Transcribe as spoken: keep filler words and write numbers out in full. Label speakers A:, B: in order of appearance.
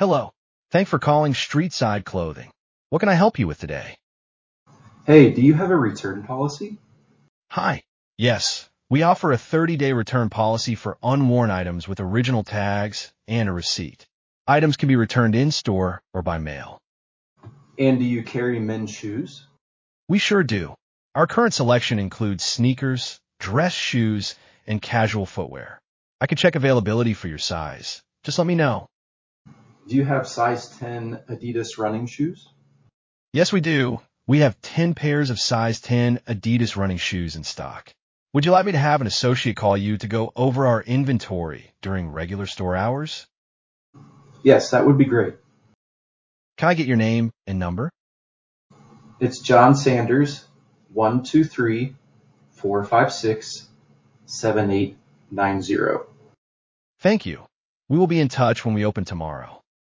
A: Hello. Thanks for calling Streetside Clothing. What can I help you with today?
B: Hey, do you have a return policy?
A: Hi. Yes, we offer a thirty-day return policy for unworn items with original tags and a receipt. Items can be returned in-store or by mail.
B: And do you carry men's shoes?
A: We sure do. Our current selection includes sneakers, dress shoes, and casual footwear. I can check availability for your size. Just let me know.
B: Do you have size ten Adidas running shoes?
A: Yes, we do. We have ten pairs of size ten Adidas running shoes in stock. Would you like me to have an associate call you to go over our inventory during regular store hours?
B: Yes, that would be great.
A: Can I get your name and number?
B: It's John Sanders, one two three, four five six, seven eight nine zero.
A: Thank you. We will be in touch when we open tomorrow.